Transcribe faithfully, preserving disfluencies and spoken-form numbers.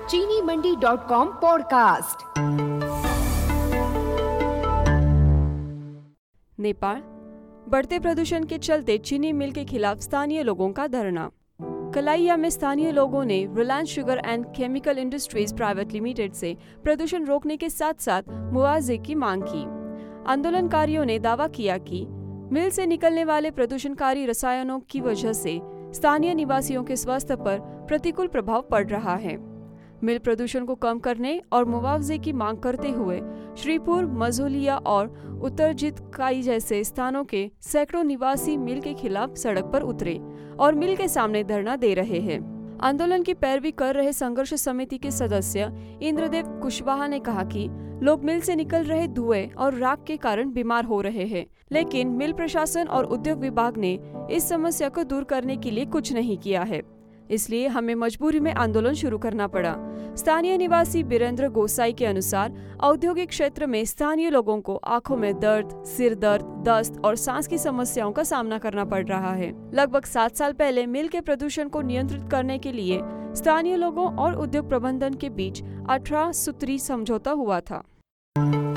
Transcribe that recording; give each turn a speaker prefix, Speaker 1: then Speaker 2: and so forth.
Speaker 1: चीनी Mandi dot com podcast.
Speaker 2: Nepal बढ़ते प्रदूषण के चलते चीनी मिल के खिलाफ स्थानीय लोगों का धरना। कलाइया में स्थानीय लोगों ने Reliance sugar and chemical industries private limited से प्रदूषण रोकने के साथ साथ मुआवजे की मांग की। आंदोलनकारियों ने दावा किया कि मिल से निकलने वाले प्रदूषणकारी रसायनों की वजह से स्थानीय निवासियों के स्वास्थ्य पर प्रतिकूल प्रभाव पड़ रहा है। मिल प्रदूषण को कम करने और मुआवजे की मांग करते हुए श्रीपुर, मझौलिया और उत्तरजित काई जैसे स्थानों के सैकड़ों निवासी मिल के खिलाफ सड़क पर उतरे और मिल के सामने धरना दे रहे हैं। आंदोलन की पैरवी कर रहे संघर्ष समिति के सदस्य इंद्रदेव कुशवाहा ने कहा कि लोग मिल से निकल रहे धुएं और राख के कारण बीमार हो रहे हैं, लेकिन मिल प्रशासन और उद्योग विभाग ने इस समस्या को दूर करने के लिए कुछ नहीं किया है। इसलिए हमें मजबूरी में आंदोलन शुरू करना पड़ा। स्थानीय निवासी बीरेंद्र गोसाई के अनुसार औद्योगिक क्षेत्र में स्थानीय लोगों को आंखों में दर्द, सिर दर्द, दस्त और सांस की समस्याओं का सामना करना पड़ रहा है। लगभग सात साल पहले मिल के प्रदूषण को नियंत्रित करने के लिए स्थानीय लोगों और उद्योग प्रबंधन के बीच अठारह सूत्री समझौता हुआ था।